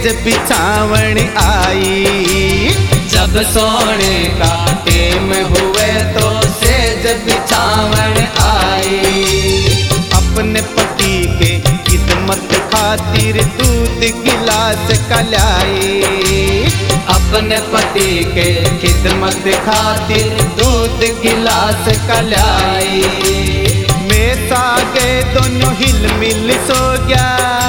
बिछावण आई। जब सोने का टेम हुए तो सेज बिछावण आई। अपने पति के खिदमत खातिर दूध गिलास कलाई। अपने पति के खिदमत खातिर दूध गिलास कलाई। मैं सागे दोनों हिल मिल सो गया।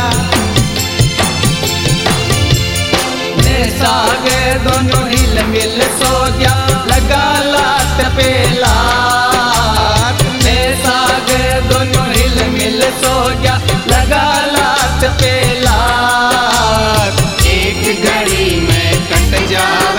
मैं सागे दोनों हिल मिल सो गया। लगा लात पे लात। मैं सागे दोनों हिल मिल सो गया। लगा लात पे लात। एक घड़ी में कट जा